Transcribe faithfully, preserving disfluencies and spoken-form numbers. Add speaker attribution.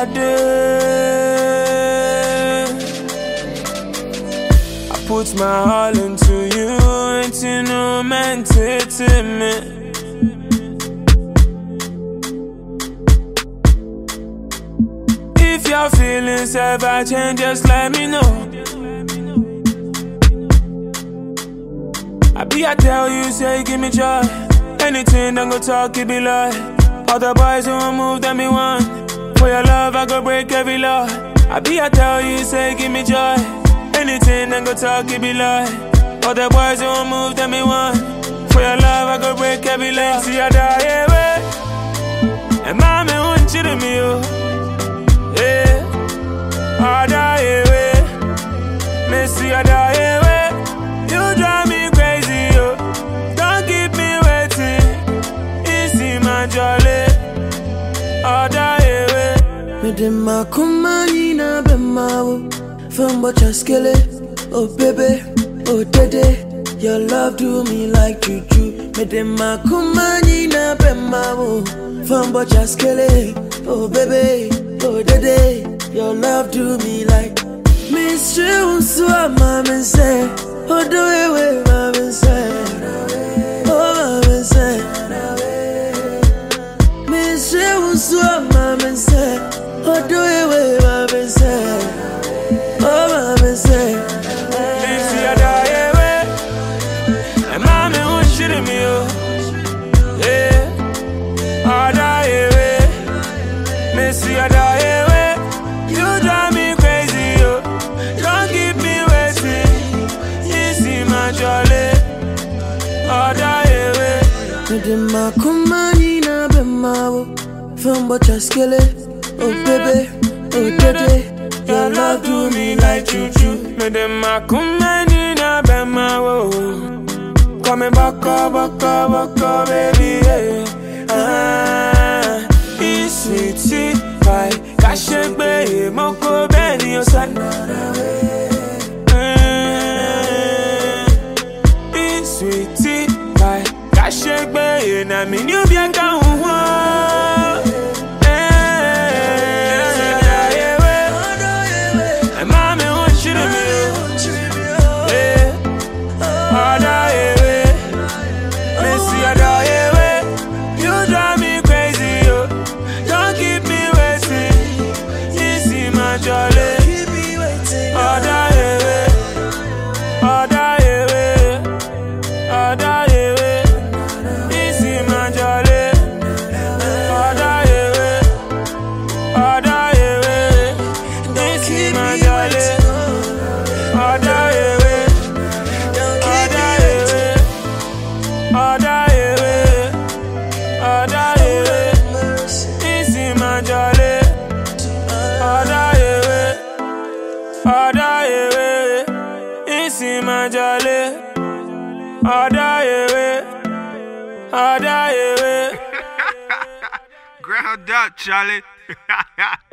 Speaker 1: day. I put my all into you, and you know meant it to me. If your feelings ever change, just let me know. I be I tell you, say give me joy. Anything don't go talk, it be lie. All the boys who won't move, them me one. For your love, I go break every law. I be I tell you, say give me joy. Anything don't go talk, it be lie. All the boys who won't move, them me one. For your love, I go break every law. See I die away, and mommy won't you to me, oh. Yeah, I die away, Missy I die away. You drive me crazy, oh. Don't keep me waiting. Easy my jolly, I die away.
Speaker 2: Me dem ma kumani na bemawo, fumbo chaskele, oh baby, oh dede. Your love do me like juju. Me dem ma kumani na bemawo, fumbo chaskele, oh baby, oh dede. Your love do me like mystery unswa mama say. Oh do it with mama say. Oh mama say. Mystery unswa mama say. Oh do it with mama say. Oh mama say.
Speaker 1: Missy I die away, and mommy won't shit at me, oh. Yeah, I die away, Missy I die away. You drive me crazy, oh. Don't keep me waiting. Easy my jolly, I die away.
Speaker 2: Me dem ma kumani na bemawo, fumbo chaskele, oh baby, oh dede.
Speaker 1: Your love do me like juju. Me dem ma kumani na bemawo. Coming back up, back up, back up, baby, yeah. Ah, it's sweet, pie. Cache baby, moko beni your son. It's sweet, pie. Cache baby, na me new be a down.
Speaker 3: Ground up, Charlie.